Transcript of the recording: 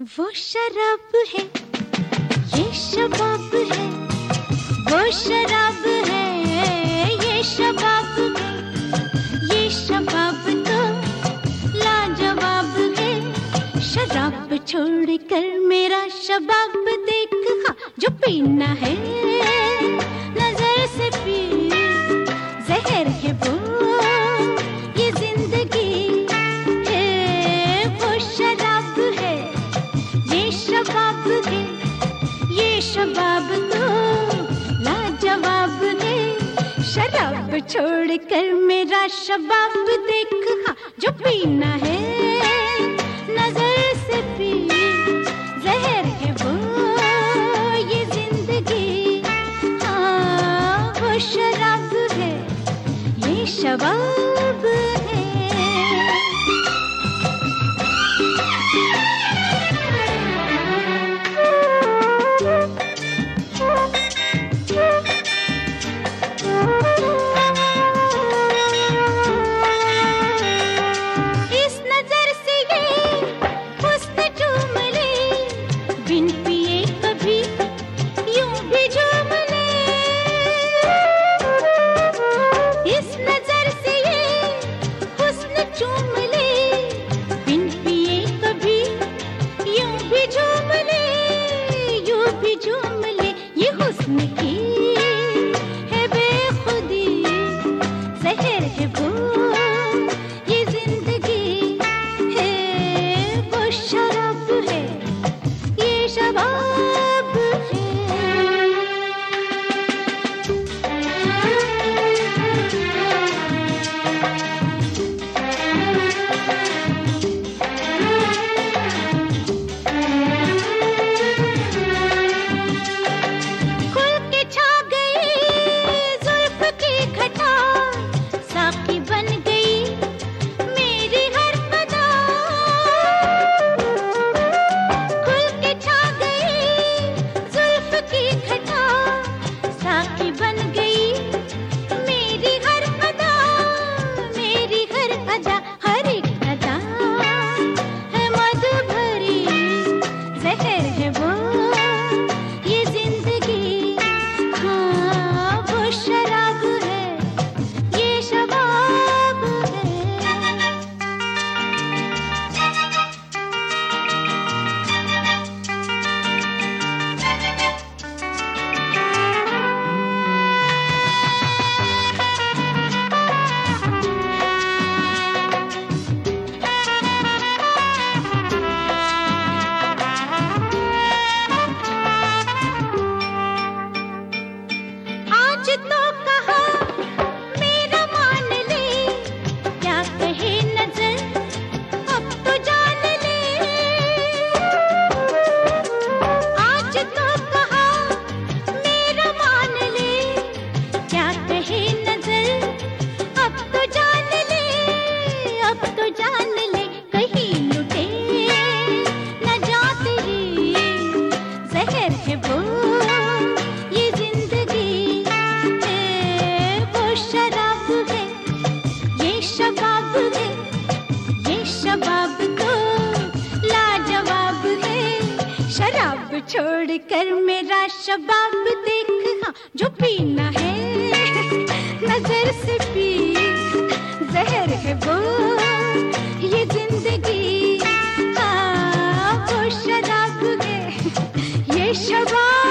वो शराब है, ये शबाब है, वो शराब है, ये शबाब है, ये शबाब तो लाजवाब है। शराब छोड़कर मेरा शबाब देख, हाँ जो पीना है नजर से पी, जहर है वो ये जिंदगी है। वो शराब है, ये शबाब है, ये शबाब तो लाजवाब है। शराब छोड़कर मेरा शबाब देख, हाँ जो पीना है नजर से पी, जहर है वो ये जिंदगी। हाँ वो शराब है, ये शबाब है। इस नजर से ये हुस्न चूम ले, बिन पिए कभी यूं भी झूम ले। इस नजर से ये हुस्न चूम ले, बिन पिए कभी यूं भी झूम ले, यूं भी झूम ले। ये हुस्न की है बेखुदी, जहर है वो ये जिंदगी है। वो शराब है, ये शबाब है। खुल के छा गई जुल्फ की घटा, साकी बन गई मेरी हर अदा। खुल के छा गई जुल्फ की घटा, साकी बन गई मेरी हर अदा, मेरी हर अदा। हर एक अदा है मधु भरी, जहर है वो ये जिंदगी। हाँ वो शराब है, ये शबाब है। आज तो कहा मेरा मान ले, क्या कहे नजर अब तो जान ले। आज तो कहा मेरा मान ले, क्या कहे नजर अब तो जान ले, अब तो जान ले। कहीं लुटे न जा तेरी, जहर है वो ये जिंदगी है। वो शराब है, ये शबाब है, ये शबाब तो लाजवाब है। शराब छोड़कर मेरा शबाब देख, हाँ जो पीना है नजर से पी, जहर है वो ये जिंदगी। हाँ वो शराब है, ये शबाब